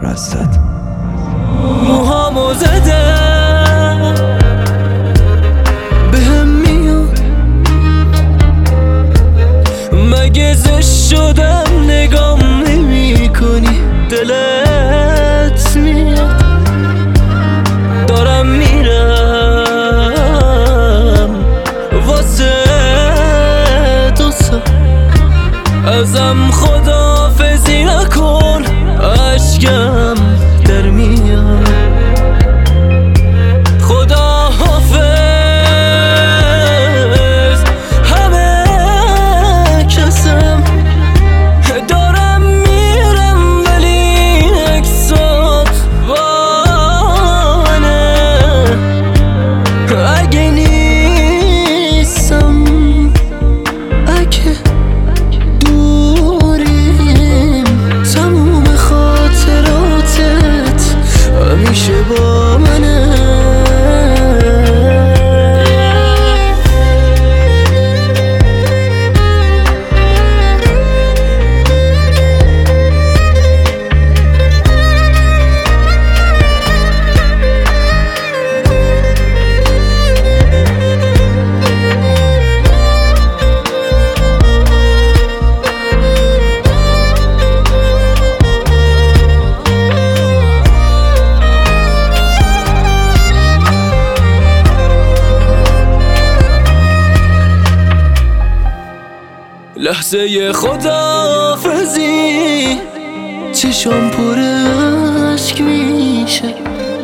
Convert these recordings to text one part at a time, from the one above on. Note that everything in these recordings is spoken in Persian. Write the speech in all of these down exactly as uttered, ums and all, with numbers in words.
رستت. موهامو زدم بهم میاد، مگه زشت شدم نگام نمی کنی؟ دلت میاد دارم میرم واسه دوستا، ازم خداحافظی نکن، اشکم در میاد. خداحافظ همه کسم، دارم میرم ولی اکسات بانه، اگه نیستم اگه دوریم تموم خاطراتت همیشه با منه. لحظه خداحافظی چشام پر اشک میشه،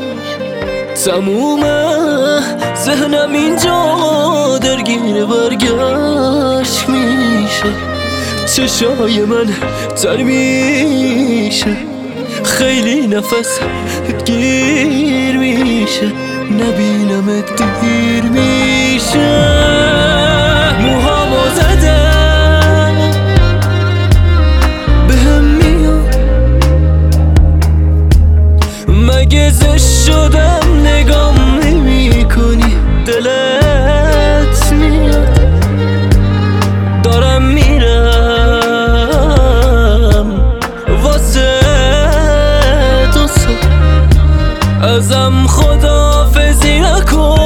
تموم ذهنم اینجا درگیر برگشت میشه، چشای من تر میشه، خیلی نفس گیر میشه، نبینمت دیر میشه. موهامو زدم مگه زشت شدم نگام نمی کنی؟ دلت میاد دارم میرم واسه دوستا، ازم خداحافظی نکن،